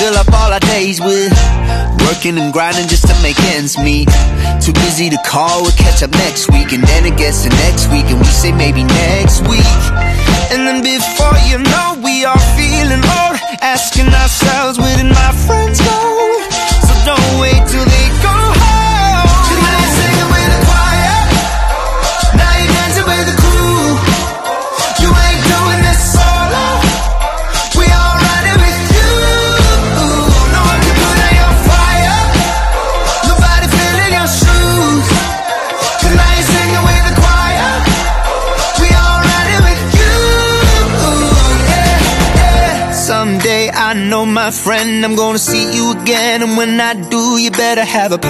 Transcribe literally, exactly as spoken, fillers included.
fill up all our days with working and grinding just to make ends meet. Too busy to call, we'll catch up next week. And then it gets to next week and we say maybe next week. And then before you know, we are feeling old, asking ourselves, where did my friends go? So don't wait till they go home. Tonight you're singing with the choir, now you're dancing with the crew. You ain't doing this solo, we all riding with you. No one can put out your fire, nobody filling your shoes. Tonight you're singing with the choir, we all riding with you. Yeah, yeah. Someday I know, my friend, I'm gonna see you again. And when I do, you better have a